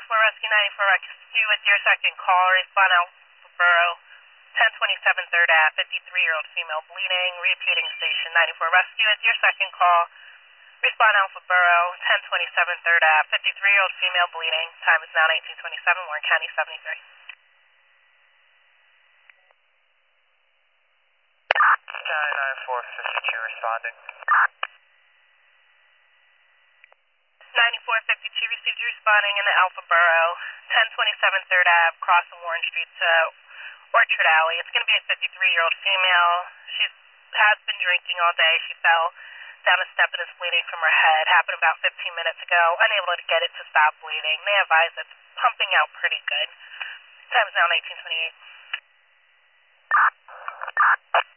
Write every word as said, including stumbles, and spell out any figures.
ninety-four Rescue, ninety-four Rescue with your second call. Respond Alpha Borough, ten twenty-seven third Ave, fifty-three-year-old female bleeding. Repeating station ninety-four Rescue with your second call. Respond Alpha Borough, ten twenty-seven third Ave, fifty-three-year-old female bleeding. Time is now eighteen twenty-seven, Warren County seventy-three. County ninety-four fifty-two responding. ninety-four fifty-two received you responding in the Alpha Borough, ten twenty-seven third Ave, crossing Warren Street to Orchard Alley. It's going to be a fifty-three-year-old female. She has been drinking all day. She fell down a step and is bleeding from her head. Happened about fifteen minutes ago. Unable to get it to stop bleeding. They advise it's pumping out pretty good. Time is now eighteen twenty-eight.